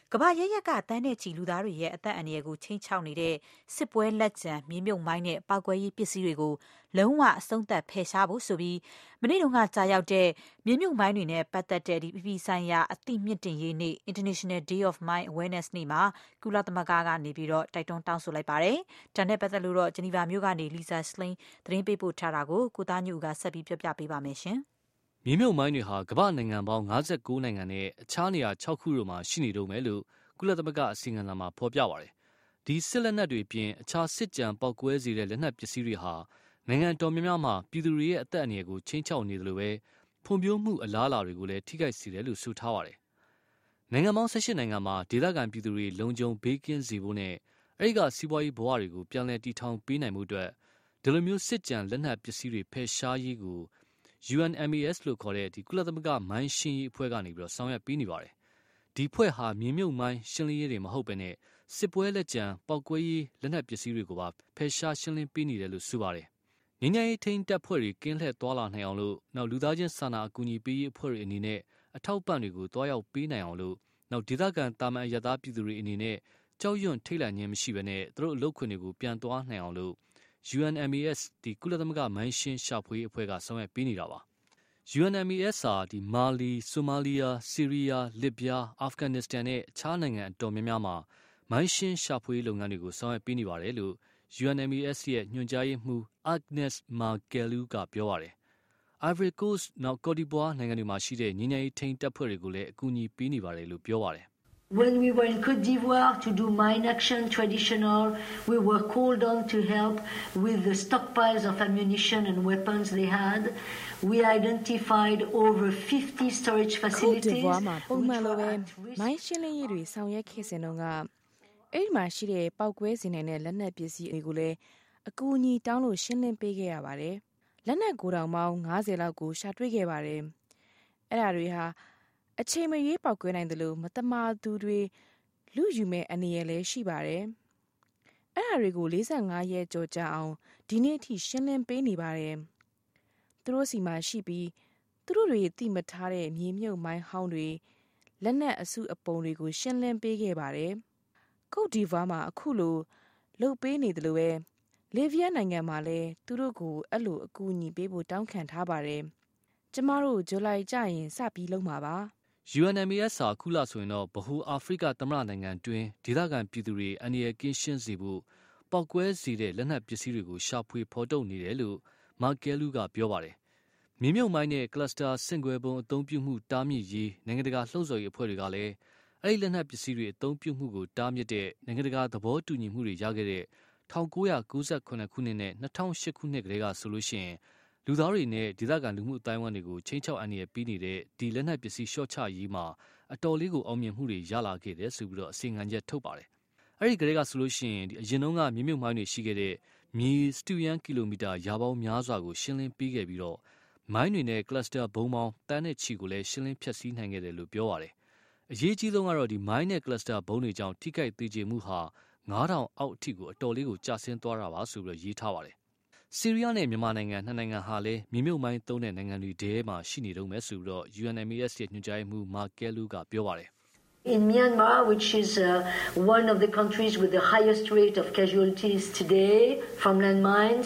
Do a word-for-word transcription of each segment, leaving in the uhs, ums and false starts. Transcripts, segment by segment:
ကမ္ဘာရရက်ကတန်းတဲ့ချီလူသားတွေရဲ့အသက်အန္တရာယ်ကိုချိန်ချောက်နေတဲ့စစ်ပွဲလက်ကျန်မြေမြုပ်မိုင်းနဲ့ပောက်ကွဲရေးပစ္စည်းတွေကိုလုံးဝအဆုံးသတ်ဖယ်ရှားဖို့ဆိုပြီးမနေ့တုန်းကကြာရောက်တဲ့မြေမြုပ်မိုင်းတွေနဲ့ပတ်သက်တဲ့ဒီပြည်ပြည်ဆိုင်ရာအသိမြင့်တင်ရေးနေ့ International Day of Mine Awareness နေ့မှာကုလသမဂ္ဂကနေပြီးတော့တိုက်တွန်းတောင်းဆိုလိုက်ပါတယ်။ဒါနဲ့ပတ်သက်လို့တော့ဂျနီဗာမြို့ကနေ Lisa Schlein သတင်းပေးပို့ထားတာကိုကိုသားညူကဆက်ပြီးပြောပြပေးပါမယ်ရှင်။မြေမြုပ်မိုင်းတွေဟာကမ္ဘာနိုင်ငံပေါင်း၅၉နိုင်ငံနဲ့အခြားနေရာ၆ခုတို့မှာရှိနေတုန်းပဲလို့ကုလသမဂ္ဂအစီရင်ခံစာမှာဖော်ပြပါတယ်။ဒီစစ်လက်နက်တွေပြင်အခြားစစ်ကြံပောက်ကွဲစေတဲ့လက်နက်ပစ္စည်းတွေဟာနိုင်ငံတော်များများမှာပြည်သူတွေရဲ့အသက်အန္တရာယ်ကိုချိန်ချောက်နေတယ်လို့ပဲဖွံ့ဖြိုးမှုအလားအလာတွေကိုလည်းထိခိုက်စေတယ်လို့ဆိုထားပါတယ်။နိုင်ငံပေါင်း၁၈နိုင်ငံမှာဒေသခံပြည်သူတွေလုံခြုံဘေးကင်းစေဖို့နဲ့အဲဒီကစီးပွားရေးဘဝတွေကိုပြန်လည်တည်ထောင်ပေးနိုင်မှုအတွက်ဒီလိုမျိုးစစ်ကြံလက်နက်ပစ္စည်းတွေဖယ်ရှားရေးကို U N M A S လို့ခေါ်တဲ့ဒီကုလသမဂ္ဂမိုင်းရှင်းရေးအဖွဲ့ကနေပြီးတော့ဆောင်ရွက်ပေးနေပါတယ်။ဒီဖွဲ့ဟာမြေမြုပ်မိုင်းရှင်းလင်းရေးတွေမဟုတ်ဘဲနဲ့စစ်ပွဲလက်ကျန်ပောက်ကွဲရေးလက်နက်ပစ္စည်းတွေကိုပါဖယ်ရှားရှင်းလင်းပေးနေတယ်လို့ဆိုပါတယ်။ငញ្ញရေးထိန်းတပ်ဖွဲ့တွေကင်းလှည့်သွားလာနိုင်အောင်လို့နောက်လူသားချင်းစာနာအကူအညီပေးရေးအဖွဲ့တွေအနေနဲ့အထောက်ပံ့တွေကိုတွားရောက်ပေးနိုင်အောင်လို့နောက်ဒေသခံတာမန်ရသားပြည်သူတွေအနေနဲ့ကြောက်ရွံ့ထိတ်လန့်ခြင်းမရှိဘဲနဲ့သူတို့အလုပ်ခွင်တွေကိုပြန်သွားနိုင်အောင်လို့ U N M A S ဒီကုလသမဂ္ဂမိုင်းရှင်းရှာဖွေရေးအဖွဲ့ကဆောင်ရွက်ပေးနေတာပါ။ U N M A S ဟာဒီမာလီ၊ဆိုမာလီယာ၊ဆီးရီးယား၊လစ်ဗျား၊အာဖဂန်နစ္စတန်နဲ့အခြားနိုင်ငံအတော်များများမှာမိုင်းရှင်းရှာဖွေရေးလုပ်ငန်းတွေကိုဆောင်ရွက်ပေးနေပါတယ်လို့ U N M A S ရဲ့ညွှန်ကြားရေးမှူး Agnes Markellu ကပြောပါတယ်။ Ivory Coast နောက် Cote d'Ivoire နိုင်ငံတွေမှာရှိတဲ့ငြိမ်းချမ်းရေးထိန်းတပ်ဖွဲ့တွေကိုလည်းအကူအညီပေးနေပါတယ်လို့ပြောပါတယ်။ When we were in Cote d'Ivoire to do mine action traditional, we were called on to help with the stockpiles of ammunition and weapons they had. We identified over fifty storage facilities. မှာပုံမှန်လိုပဲမိုင်းရှင်းလင်းရေးတွေဆောင်ရွက်ခဲ့စဉ်တုန်းကအဲ့ဒီမှာရှိတဲ့ပောက်ကွဲစေနိုင်တဲ့လက်နက်ပစ္စည်းတွေကိုလည်းအကူအညီတောင်းလို့ရှင်းလင်းပေးခဲ့ရပါတယ်။လက်နက်ကိုတောင်ပေါင်း၅၀လောက်ကိုရှာတွေ့ခဲ့ပါတယ်။အဲ့ဒါတွေဟာအချိန်မရွေးပောက်ကွဲနိုင်တယ်လို့မတမာသူတွေလူယူမဲ့အနေရလဲရှိပါတယ်။အဲ့ဒါတွေကို၄၅ရက်ကြော်ကြာအောင်ဒီနေ့အထိရှင်းလင်းပေးနေပါတယ်။သူတို့စီမှာရှိပြီးသူတို့တွေသိမထားတဲ့မြေမြုပ်မိုင်းဟောင်းတွေလက်နက်အစုအပုံတွေကိုရှင်းလင်းပေးခဲ့ပါတယ်။ကုတ်ဒီဗားမှာအခုလိုလှုပ်ပေးနေတယ်လို့ပဲလေဗီးယားနိုင်ငံမှာလည်းသူတို့ကိုအဲ့လိုအကူအညီပေးဖို့တောင်းခံထားပါတယ်။ကျမတို့ဇူလိုင်ကျရင်စပြီးလုပ်မှာပါ။ U N M A S ဟာခုလဆိုရင်တော့ဗဟိုအာဖရိကသမ္မတနိုင်ငံတွင်ဒေသခံပြည်သူတွေအန္တရာယ်ကင်းရှင်းစေဖို့ပောက်ကွဲစေတဲ့လက်နက်ပစ္စည်းတွေကိုရှာဖွေဖော်ထုတ်နေတယ်လို့မာကဲလူကပြောပါတယ်။မြေမြုပ်မိုင်းနဲ့ကလစတာဆင့်ကွဲပုံအသုံးပြုမှုတားမြစ်ရေးနိုင်ငံတကာလှုံ့ဆော်ရေးအဖွဲ့တွေကလည်းအဲ့ဒီလက်နက်ပစ္စည်းတွေအသုံးပြုမှုကိုတားမြစ်တဲ့နိုင်ငံတကာသဘောတူညီမှုတွေရခဲ့တဲ့၁၉၉၇ခုနှစ်နဲ့၂၀၀၈ခုနှစ်ကလေးကဆိုလို့ရှိရင်လူသားတွေနဲ့ဒေသခံလူမှုအတိုင်းအဝိုင်းတွေကိုချင်းချောက်အန္တရာယ်ပေးနေတဲ့ဒီလက်နက်ပစ္စည်းရှော့ချရေးမှာအတော်လေးကိုအောင်မြင်မှုတွေရလာခဲ့တယ်ဆိုပြီးတော့အစီအငံချက်ထုတ်ပါတယ်။အဲ့ဒီကလေးကဆိုလို့ရှိရင်ဒီအရင်တုန်းကမြေမြုပ်မိုင်းတွေရှိခဲ့တဲ့မြေစတူယန်ကီလိုမီတာရာပေါင်းများစွာကိုရှင်းလင်းပေးခဲ့ပြီးတော့မိုင်းတွေနဲ့ကလစတာဘုံပေါင်းတန်းနဲ့ချီကိုလည်းရှင်းလင်းဖျက်ဆီးနိုင်ခဲ့တယ်လို့ပြောပါတယ်။အရေးကြီးဆုံးကတော့ဒီမိုင်းနဲ့ကလစတာဘုံတွေကြောင့်ထိခိုက်သေးချေမှုဟာငါးထောင်အောက်အထိကိုအတော်လေးကိုကျဆင်းသွားတာပါဆိုပြီးတော့ရေးထားပါတယ်။ဆီးရီးယားနဲ့မြန်မာနိုင်ငံနှစ်နိုင်ငံဟာလည်းမြေမြုပ်မိုင်းသုံးတဲ့နိုင်ငံတွေထဲမှာရှိနေတော့မယ်ဆိုပြီးတော့ U N M A S ရဲ့ညွှန်ကြားရေးမှူးမာကဲလူကပြောပါတယ်။ In Myanmar, which is uh, one of the countries with the highest rate of casualties today from landmines,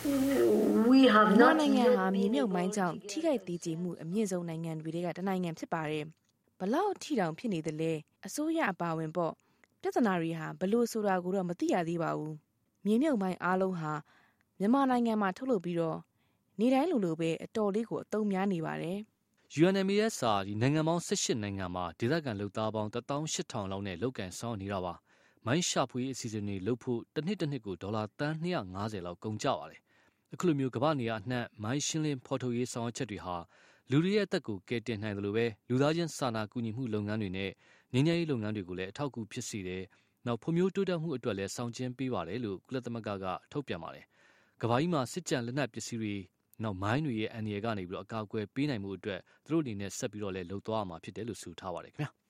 we have not နိုင်ငံဟာမြေမြုပ်မိုင်းကြောင့်ထိခိုက်သေးချေမှုအမြင့်ဆုံးနိုင်ငံတွေကတနိုင်ငံဖြစ်ပါတယ်။ဘလောက်ထိတောင်ဖြစ်နေတယ်လဲအစိုးရအပါဝင်ပေါ့ပြဿနာတွေဟာဘလို့ဆိုတာကိုတော့မသိရသေးပါဘူး။မြေမြုပ်မိုင်းအားလုံးဟာမြန်မာနိုင်ငံမှာထုတ်လုပ်ပြီးတော့နေတိုင်းလိုလိုပဲအတော်လေးကိုအသုံးများနေပါတယ်။ U N M A S ဟာဒီနိုင်ငံပေါင်း၁၈နိုင်ငံမှာဒေသခံလုပ်သားပေါင်းတသောင်းရှစ်ထောင်လောက်နဲ့လုပ်ကန်ဆောင်နေတာပါ။မိုင်းရှာဖွေအစီအစဉ်တွေလုပ်ဖို့တစ်နှစ်တစ်နှစ်ကိုဒေါ်လာတန်း၂၅၀လောက်ကုန်ကျပါတယ်။အခုလိုမျိုးကမ္ဘာနေရာအနှံ့မိုင်းရှင်းလင်းဖော်ထုတ်ရေးဆောင်ရွက်ချက်တွေဟာလူတွေရဲ့အသက်ကိုကယ်တင်နိုင်တယ်လို့ပဲလူသားချင်းစာနာကူညီမှုလုပ်ငန်းတွေနဲ့ငြိမ်းချမ်းရေးလုပ်ငန်းတွေကိုလည်းအထောက်အကူဖြစ်စေတယ်။နောက်ဖွံ့ဖြိုးတိုးတက်မှုအတွက်လည်းဆောင်ကျဉ်ပေးပါတယ်လို့ကုလသမဂ္ဂကထုတ်ပြန်ပါတယ်။ကမ္ဘာကြီးမှာစစ်ကြံလက်နက်ပစ္စည်းတွေနောက်မိုင်းတွေရဲ့အန္တရာယ်ကနေပြီးတော့အကာအကွယ်ပေးနိုင်မှုအတွက်သူတို့အနေနဲ့ဆက်ပြီးတော့လည်းလှုပ်သွားရမှာဖြစ်တယ်လို့ဆိုထားပါတယ်ခင်ဗျာ။